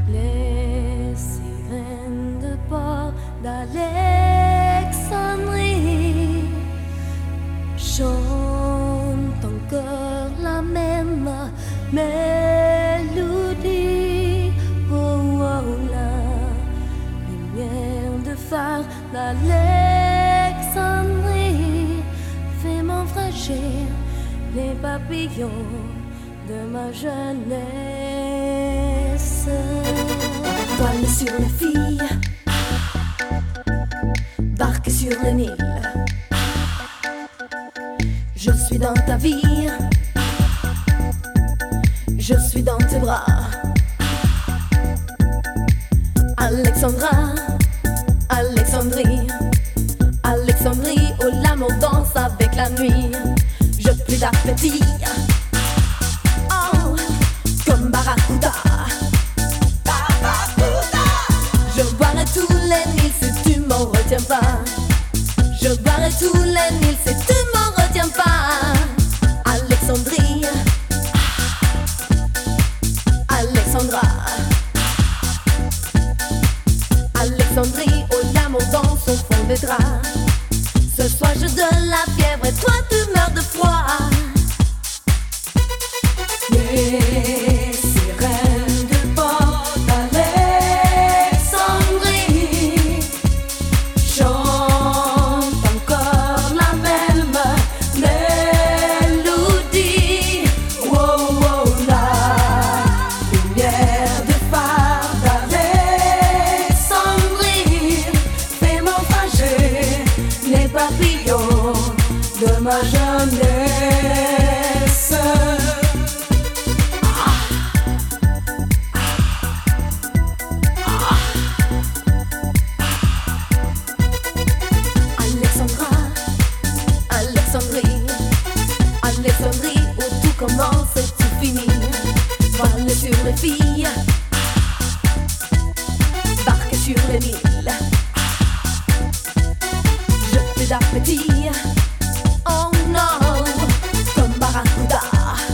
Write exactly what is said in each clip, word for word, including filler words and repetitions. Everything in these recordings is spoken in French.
Les sirènes de port d'Alexandrie chantent encore la même mélodie. Oh, oh, la lumière de phare d'Alexandrie fait m'enfraîchir les papillons de ma jeunesse. Voile sur les filles, barque sur le Nil. Je suis dans ta vie, je suis dans tes bras. Alexandra, Alexandrie, Alexandrie où l'amour danse avec la nuit. Je plus d'appétit, oh, comme Barracuda. Je boirai tous les Nils si tu m'en retiens pas. Je boirai tous les Nils si tu m'en retiens pas. Alexandrie, Alexandra, Alexandrie où l'amour danse au fond des draps. Ce soir j'ai de la fièvre et toi tu meurs de froid. Les sirènes de port d'Alexandrie chantent encore la même mélodie. Oh, oh, la lumière de phare d'Alexandrie fait m'enfarger les papillons de ma jeunesse. Alexandra, Alexandrie, Alexandrie où tout commence et tout finit. Voile sur les filles, barque sur le Nil. Je fais d'appétit, oh non, comme Barracuda.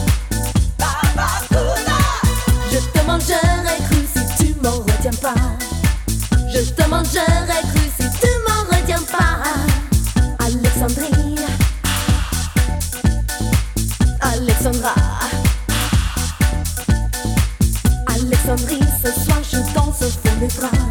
Je te mangerai cru si tu m'en retiens pas. Je te mangerai cru si tu m'en retiens pas. Alexandrie, Alexandra, Alexandrie, ce soir je danse au fond des draps.